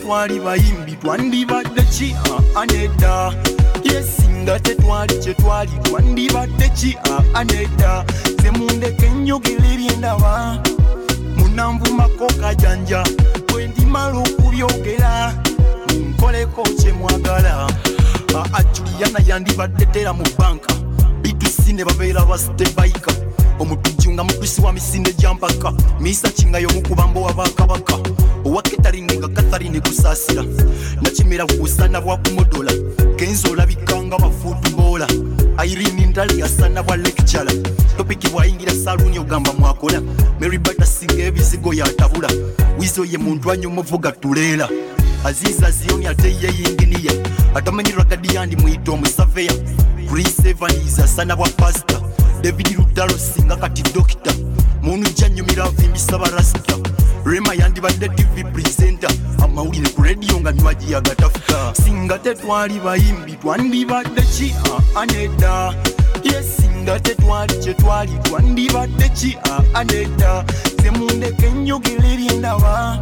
tetwali bayimbi twandibadde ki aneda yesinga tetwali kyetwali twandibadde ki aneda zemundeke enjogera ebyendaba munanvumako kajanja bwe ndimala okubyogera nkoleko kyemwagala Juliana yandibadde tera mu banka B2C ne babeera basitebayika omutujju nga mutwisi wa misinde gyampaka misa kingayo mukubambo wabakabaka owaketaringa nga Catherine kusaasira nakimera kusana bwa kumodola genzo olabikanga bafutubola Irene Ndali yasana bwa lecturer topiki bwayingira saluni ogamba mwakola Mary Bata singa ebizigo yatabula wizo ye muntu anyomuvuga tuleera Aziza Zioni ate ye yinginiya atamanyirwa kadiyandi muyita omusaveya Chris Evans asana bwa pastor David Rudalo singa kati doctor munu janyumira vimbisa barasta Rema yandibadde TV presenter amawulire ku radio nga nywaji yagatafuta singa tetwali bayimbi twandibadde ki aneda yesinga tetwali kyetwali twandibadde ki aneda zemundeke enjogera ebyendaba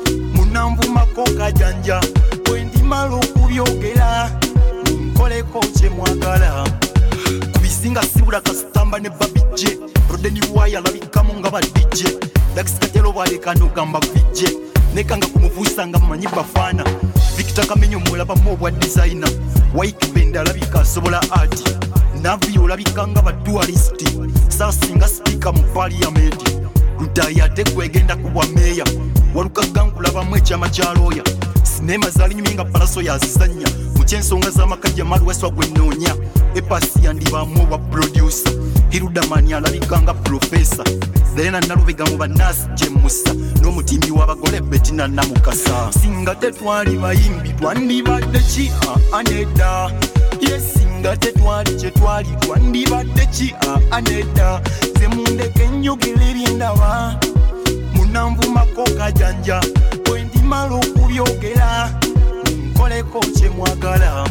munanvumako kajanja bwe ndimala okubyogera nkoleko kyemwagala kubisinga sibula kasitamba ne babije rodeni waya alabikamu nga badije dakisikatero bwalekano gamba vije nekanga kumuvusa nga mmanyi bafaana Victor Kamenyo mulabamu obwa designer Waikibenda alabika asobola ati Navi olabikanga ba tourist sasinga speaker mu parliament Rutayate kwegenda kubwa meya walukaga nkulabamu ekyama kya lawyer sinema zalinyuminga palaso yazisanya mukyensonga z'amakajja maluweswa gwenoonya epasi yandibamu obwa producer Hirudamani alabikanga professor Zelena Naluvega mu banasi Jemusa n'omutimbi w'abagole Bettina Namukasa singa tetwali bayimbi twandibadde ki aneda yesinga tetwali kyetwali twandibadde ki aneda zemundeke enjogera ebyendaba munanvumako kajanja bwe ndimala okubyogera nkoleko kyemwagala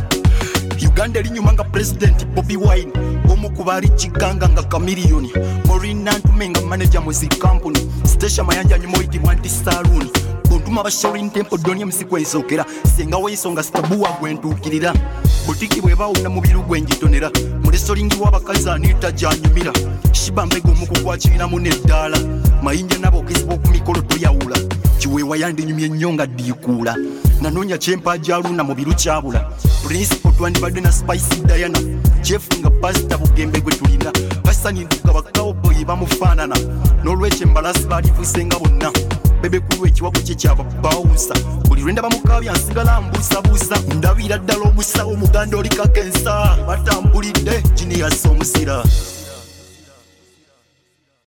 Uganda linyuma nga President Bobby Wine omukubali kiganga nga Chameleone Morina Ntumenga manager music company Station Mayanja nyumoiti mwanti saloon Bontuma bashauri tempo donia msikwenzokera senga weisonga stabuwa gwentukirira butiki bwebawuna mubiru gwenjitonera murestoringi wabakazi anita janyumira shibambego mukukwakirira muneddala mayinja nabo kisibo ku mikolo toyawula kiwewa yandinyumye nyonga dikula nanonya chempa jaluna mubiru kyabula principal twandibadde na Spicy Diana Jeff nga pastor bugembe gwe tulina basani nduka bakawo boyi bamufaanana n'olwekyo embalasi balifusenga bonna bebe kulwa ekiwago kye kyaba bawusa buli lwenda bamukabya nsigala mbuusabuusa ndabira ddala obusawo muganda oli kakensa batambulidde gini yasa omusira